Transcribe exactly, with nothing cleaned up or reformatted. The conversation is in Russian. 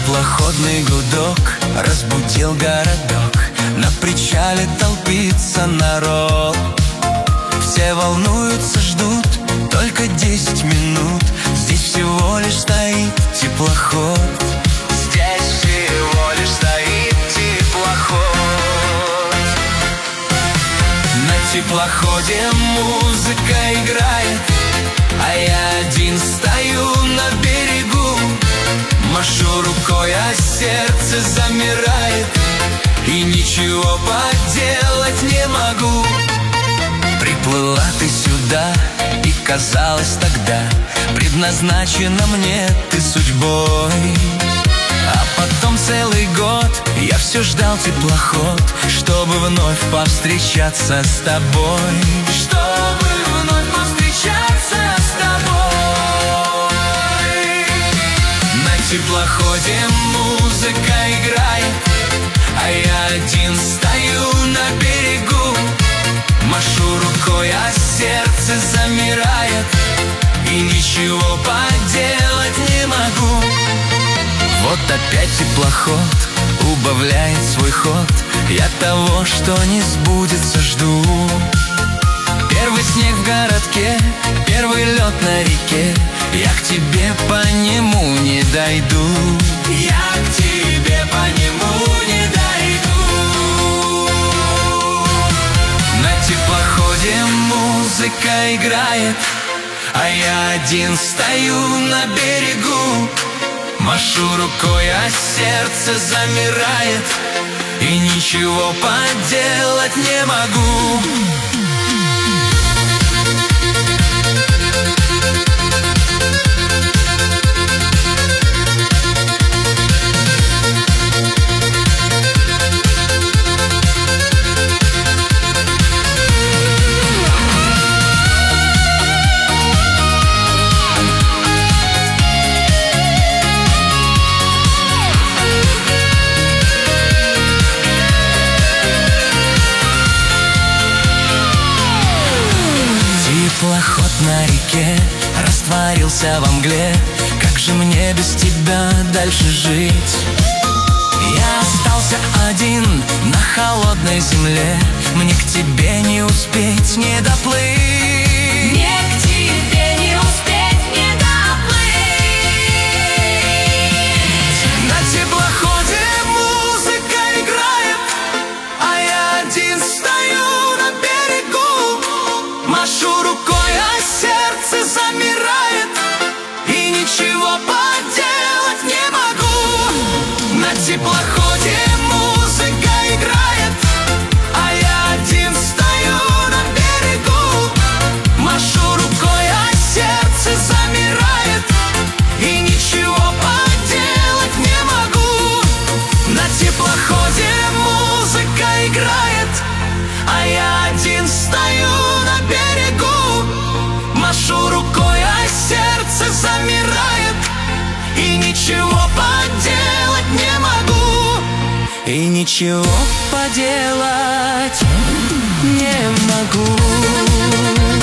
теплоходный гудок разбудил городок. На причале толпится народ. Все волнуются, ждут только десять минут. Здесь всего лишь стоит теплоход. Здесь всего лишь стоит теплоход. На теплоходе музыка играет, а я один стою на берегу. Машу рукой, а сердце замирает, и ничего поделать не могу. Приплыла ты сюда, и казалось тогда, предназначена мне ты судьбой. А потом целый год я все ждал теплоход, чтобы вновь повстречаться с тобой. Чтобы вновь повстречаться с тобой. На теплоходе музыка играет, а я один стою на берегу. Машу рукой, а сердце замирает, и ничего поделать не могу. Вот опять теплоход убавляет свой ход. Я того, что не сбудется, жду. Первый снег в городке, первый лед на реке. Я к тебе по нему не дойду. Я к тебе по нему не дойду. На теплоходе музыка играет, а я один стою на берегу. Машу рукой, а сердце замирает, и ничего поделать не могу. Теплоход на реке растворился во мгле. Как же мне без тебя дальше жить? Я остался один на холодной земле. Мне к тебе не успеть, не доплыть. Мне к тебе не успеть, не доплыть. На теплоходе музыка играет, а я один стою на берегу. Машу рукой, а сердце замирает, и ничего поделать не могу. На теплоходе музыка играет, а я один стою на берегу. Машу рукой, а сердце замирает, и ничего поделать не могу. На теплоходе музыка играет, а я один стою на берегу. Машу рукой, а сердце замирает, и ничего поделать не могу. И ничего поделать не могу.